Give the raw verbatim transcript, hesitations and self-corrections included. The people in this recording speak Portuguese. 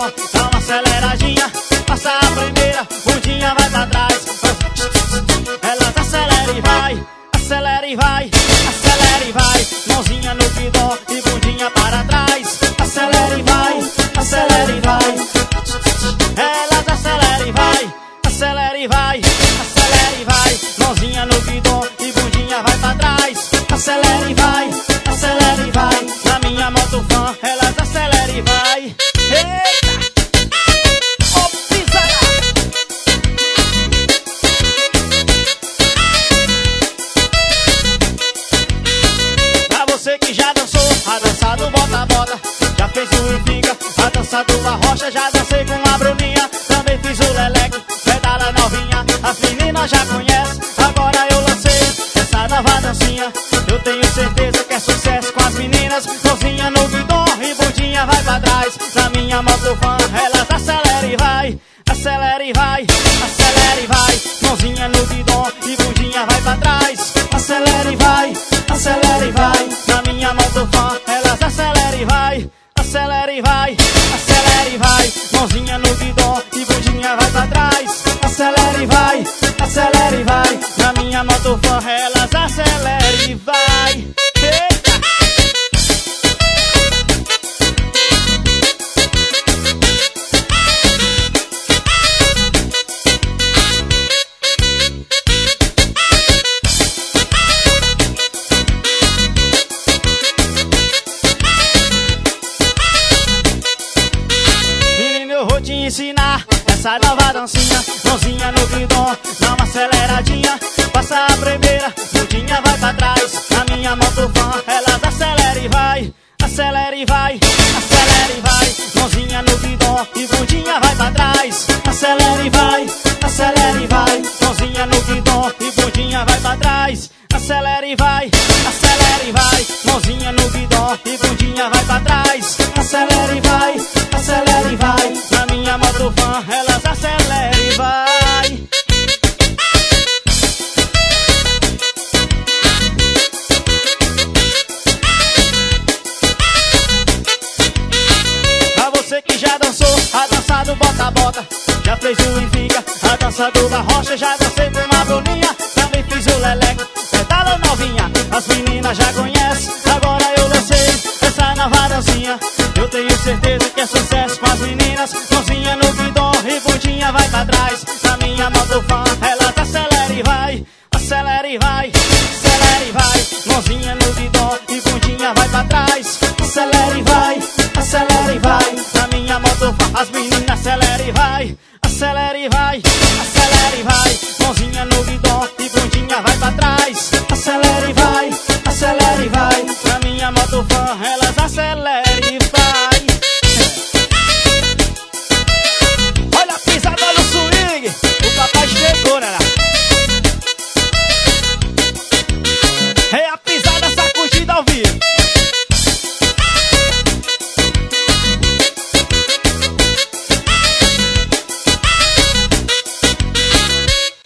guidão, dá uma aceleradinha. Passa a primeira, bundinha vai pra trás. Elas acelera e vai, acelera e vai, acelera e vai. Mãozinha no guidão e bundinha para trás. Acelera e vai, acelera e vai. Elas acelera e vai, acelera e vai, acelera e vai. Mãozinha no guidão e bundinha vai pra trás. Acelera e vai, acelera e vai. Na minha moto fã, elas acelera e vai. Eita! Ô, pisada! Pra você que já dançou a dança do bota-bota, já fez o e fica, a dança do arrocha, já dancei com a Bruninha, também fiz o leleque, pedala novinha, as meninas já conhecem, agora eu lancei essa nova dancinha. Eu tenho certeza que é sucesso com as meninas. Mãozinha no guidão e bundinha vai pra trás. Na minha moto fã, elas acelera e vai, acelera e vai, acelera e vai. Mãozinha no guidão e bundinha vai pra trás. Acelera e vai, acelera e vai. Na minha moto fã, elas acelera e vai, acelera e vai, acelera e vai. Mãozinha no guidão e bundinha vai pra trás. Acelera e vai, acelera e vai. Na minha moto fã, elas acelera e vai. Eita! Menino, eu vou te ensinar essa nova dancinha. Mãozinha no guidão, dá uma aceleradinha. Passa a primeira, bundinha vai pra trás. Na minha moto fã, elas acelera e vai, acelera e vai, acelera e vai. Mãozinha no guidão e bundinha vai pra trás. Acelera e vai, acelera e vai. Mãozinha no guidão e bundinha vai pra trás. Acelera e vai, acelera e vai. Mãozinha no guidão e bundinha vai pra trás. Acelera e vai, acelera e vai. Na minha moto fã, elas acelera e vai. Pra você que já dançou a dança do bota-bota, já fez o e fica, a dança do arrocha, já dancei com a Bruninha, também fiz o leleque, pedala novinha, as meninas já conhecem, agora eu lancei essa nova dancinha. Eu tenho certeza que é sucesso com as meninas. Mãozinha no guidão e bundinha vai pra trás. Na minha moto fã,